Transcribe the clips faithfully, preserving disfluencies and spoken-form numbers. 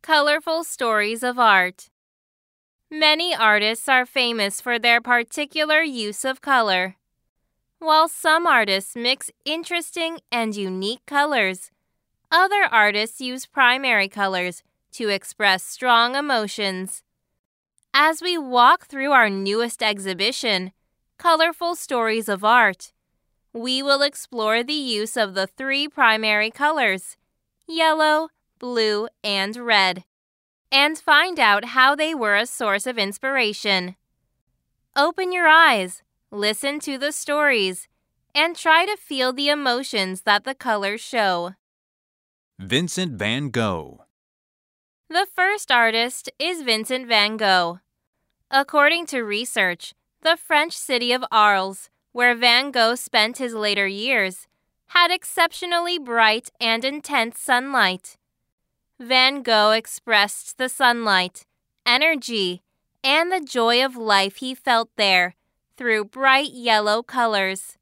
Colorful stories of art. Many artists are famous for their particular use of color. While some artists mix interesting and unique colors, other artists use primary colors to express strong emotions. As we walk through our newest exhibition, Colorful Stories of Art, we will explore the use of the three primary colors, yellow, blue, and red, and find out how they were a source of inspiration. Open your eyes, listen to the stories, and try to feel the emotions that the colors show. Vincent van Gogh. The first artist is Vincent van Gogh. According to research, the French city of Arles, where Van Gogh spent his later years, had exceptionally bright and intense sunlight. Van Gogh expressed the sunlight, energy, and the joy of life he felt there through bright yellow colors.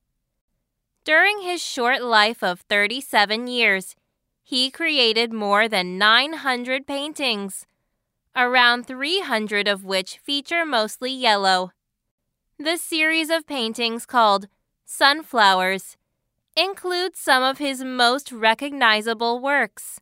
During his short life of thirty-seven years, he created more than nine hundred paintings, around three hundred of which feature mostly yellow. The series of paintings called Sunflowers includes some of his most recognizable works.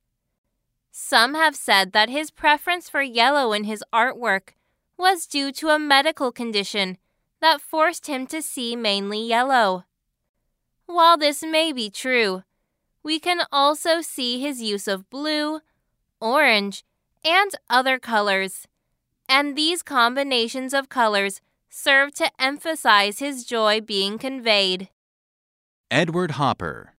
Some have said that his preference for yellow in his artwork was due to a medical condition that forced him to see mainly yellow. While this may be true, we can also see his use of blue, orange, and other colors, and these combinations of colors serve to emphasize his joy being conveyed. Edward Hopper.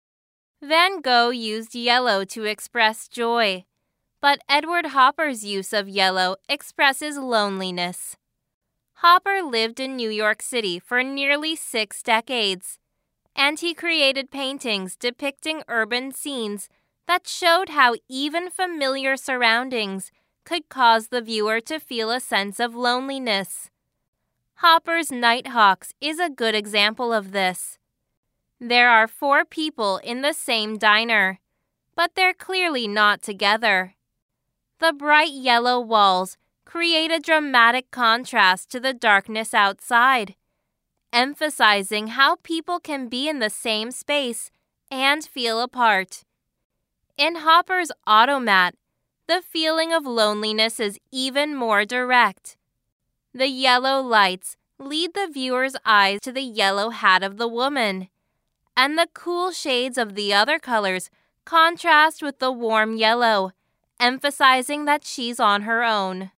Van Gogh used yellow to express joy, but Edward Hopper's use of yellow expresses loneliness. Hopper lived in New York City for nearly six decades, and he created paintings depicting urban scenes that showed how even familiar surroundings could cause the viewer to feel a sense of loneliness. Hopper's Nighthawks is a good example of this. There are four people in the same diner, but they're clearly not together. The bright yellow walls create a dramatic contrast to the darkness outside, emphasizing how people can be in the same space and feel apart. In Hopper's Automat, the feeling of loneliness is even more direct. The yellow lights lead the viewer's eyes to the yellow hat of the woman, and the cool shades of the other colors contrast with the warm yellow, emphasizing that she's on her own.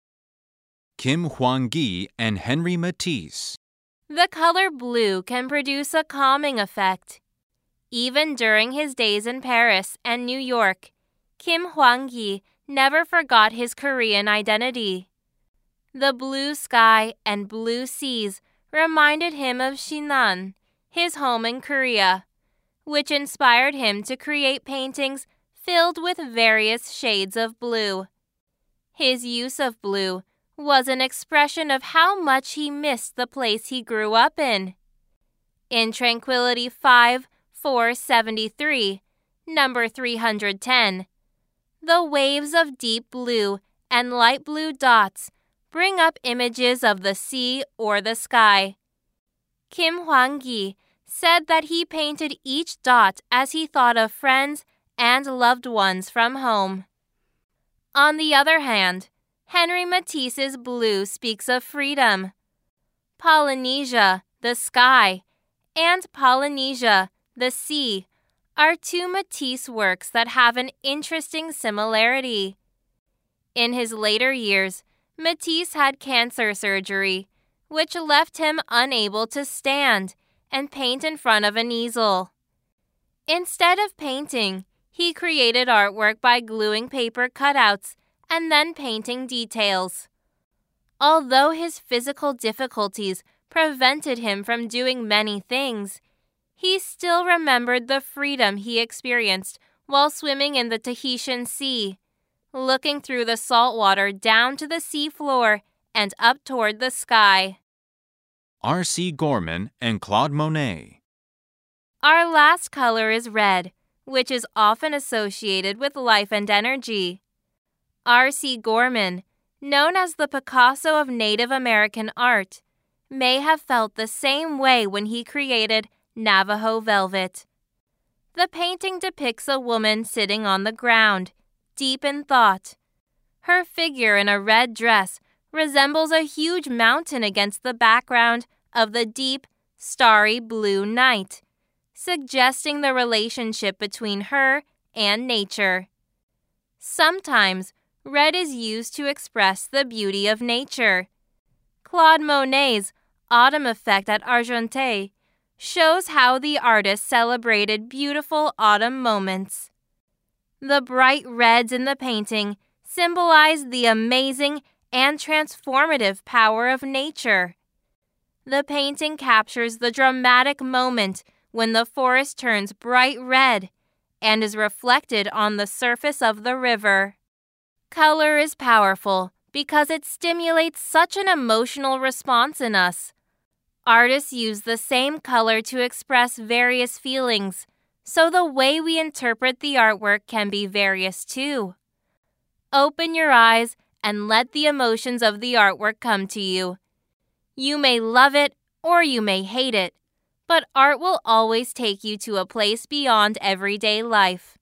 Kim Hwang-gi and Henri Matisse. The color blue can produce a calming effect. Even during his days in Paris and New York, Kim Hwang-gi never forgot his Korean identity. The blue sky and blue seas reminded him of Sinan, his home in Korea, which inspired him to create paintings filled with various shades of blue. His use of blue was an expression of how much he missed the place he grew up in. In Tranquility five four seventy-three, number three hundred ten, the waves of deep blue and light blue dots bring up images of the sea or the sky. Kim Hwang-gi said that he painted each dot as he thought of friends and loved ones from home. On the other hand, Henri Matisse's blue speaks of freedom. Polynesia, the sky, and Polynesia, the sea, are two Matisse works that have an interesting similarity. In his later years, Matisse had cancer surgery, which left him unable to stand and paint in front of an easel. Instead of painting, he created artwork by gluing paper cutouts and then painting details. Although his physical difficulties prevented him from doing many things, he still remembered the freedom he experienced while swimming in the Tahitian Sea, looking through the salt water down to the sea floor and up toward the sky. R C Gorman and Claude Monet. Our last color is red, which is often associated with life and energy. R C Gorman, known as the Picasso of Native American art, may have felt the same way when he created Navajo Velvet. The painting depicts a woman sitting on the ground, deep in thought. Her figure in a red dress resembles a huge mountain against the background of the deep, starry blue night, suggesting the relationship between her and nature. Sometimes, red is used to express the beauty of nature. Claude Monet's Autumn Effect at Argenteuil shows how the artist celebrated beautiful autumn moments. The bright reds in the painting symbolize the amazing and transformative power of nature. The painting captures the dramatic moment when the forest turns bright red and is reflected on the surface of the river. Color is powerful because it stimulates such an emotional response in us. Artists use the same color to express various feelings, so the way we interpret the artwork can be various too. Open your eyes and let the emotions of the artwork come to you. You may love it or you may hate it, but art will always take you to a place beyond everyday life.